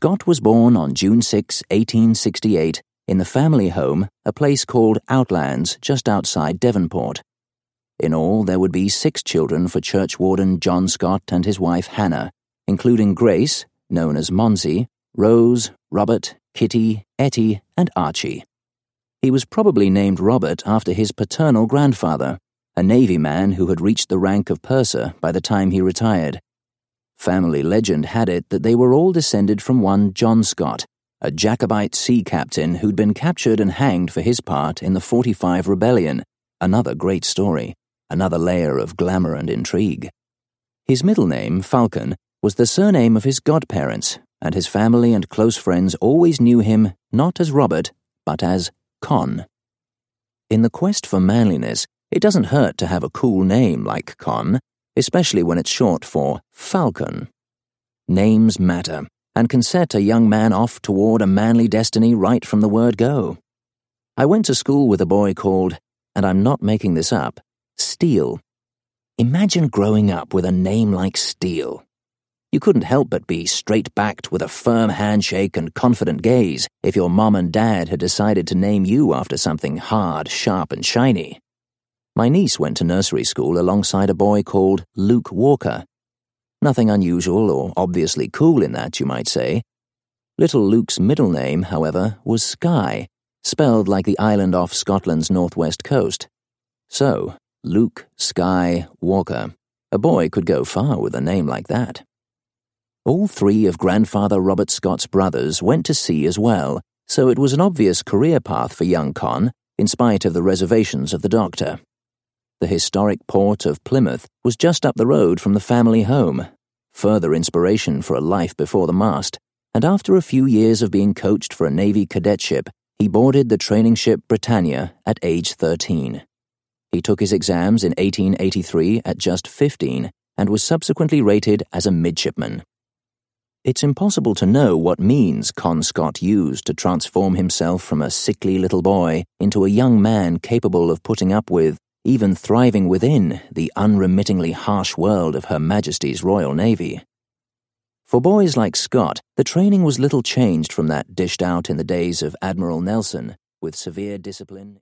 Scott was born on June 6, 1868, in the family home, a place called Outlands, just outside Devonport. In all, there would be 6 children for churchwarden John Scott and his wife Hannah, including Grace, known as Monsey, Rose, Robert, Kitty, Etty, and Archie. He was probably named Robert after his paternal grandfather, a Navy man who had reached the rank of purser by the time he retired. Family legend had it that they were all descended from one John Scott, a Jacobite sea captain who'd been captured and hanged for his part in the '45 rebellion, another great story, another layer of glamour and intrigue. His middle name, Falcon, was the surname of his godparents, and his family and close friends always knew him not as Robert, but as Con. In the quest for manliness, it doesn't hurt to have a cool name like Con, especially when it's short for Falcon. Names matter, and can set a young man off toward a manly destiny right from the word go. I went to school with a boy called, and I'm not making this up, Steele. Imagine growing up with a name like Steele. You couldn't help but be straight-backed with a firm handshake and confident gaze if your mom and dad had decided to name you after something hard, sharp, and shiny. My niece went to nursery school alongside a boy called Luke Walker. Nothing unusual or obviously cool in that, you might say. Little Luke's middle name, however, was Skye, spelled like the island off Scotland's northwest coast. So, Luke Skye Walker. A boy could go far with a name like that. All 3 of grandfather Robert Scott's brothers went to sea as well, so it was an obvious career path for young Con, in spite of the reservations of the doctor. The historic port of Plymouth was just up the road from the family home, further inspiration for a life before the mast, and after a few years of being coached for a Navy cadetship, he boarded the training ship Britannia at age 13. He took his exams in 1883 at just 15 and was subsequently rated as a midshipman. It's impossible to know what means Con Scott used to transform himself from a sickly little boy into a young man capable of putting up with, even thriving within, the unremittingly harsh world of Her Majesty's Royal Navy. For boys like Scott, the training was little changed from that dished out in the days of Admiral Nelson, with severe discipline.